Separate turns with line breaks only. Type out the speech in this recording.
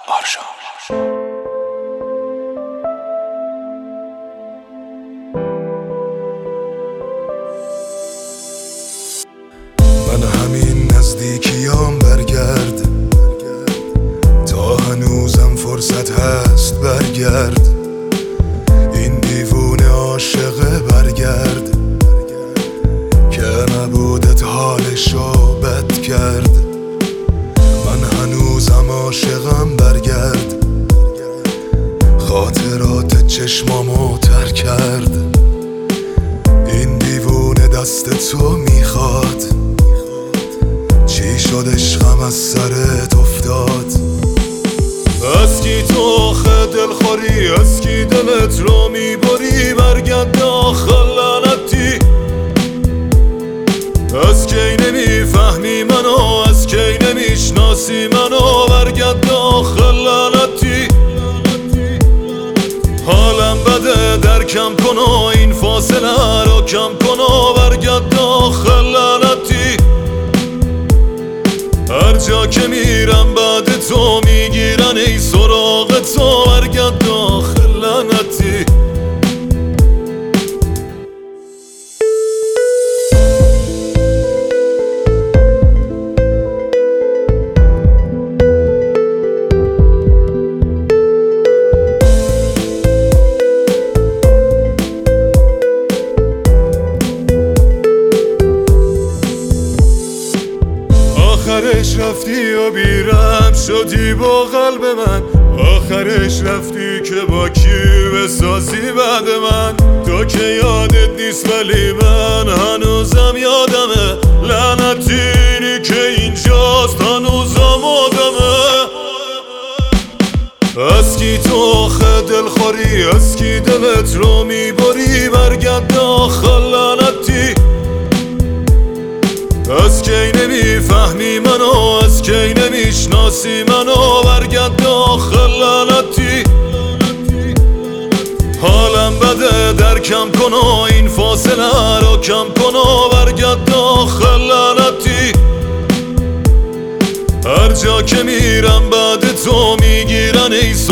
آرژا.
من همین نزدیکیام برگرد، تا هنوزم فرصت هست برگرد. این دیوونه عاشقه برگرد، که نبودت حالشو بد کرد. من هنوزم عاشقم برگرد، خاطرات چشمامو تر کرد. این دیوونه دست تو میخواد، چی شد عشقم از سرت افتاد؟ از کی تو آخه دلخوری، از کی دلت رو میبری؟ برگرد داخل لعنتی. از کی نمیفهمی منو، از کی نمیشناسی منو؟ برگرد داخل لعنتی. حالم بده درکم کن و این فاصله رو کم کن و برگرد داخل لعنتی. هر جا که میرم بعد تو میگیرن ای سراغ تو. برگرد داخل لعنتی. آخرش رفتی و بیرم شدی با قلب من، آخرش رفتی که با کی بسازی بعد من. تو که یادت نیست ولی من هنوزم یادمه، لعنتینی که اینجاست هنوزم آدمه. از کی تو آخه دلخوری، از کی دلت رو میبری؟ برگرد داخل لعنتی. از کی نمیفهمی منو، از کی نمیشناسی منو؟ برگرد داخل لعنتی. حالم بده درکم کن و این فاصله رو کم کن و برگرد داخل لعنتی. هر جا که میرم بعد تو میگیرن ای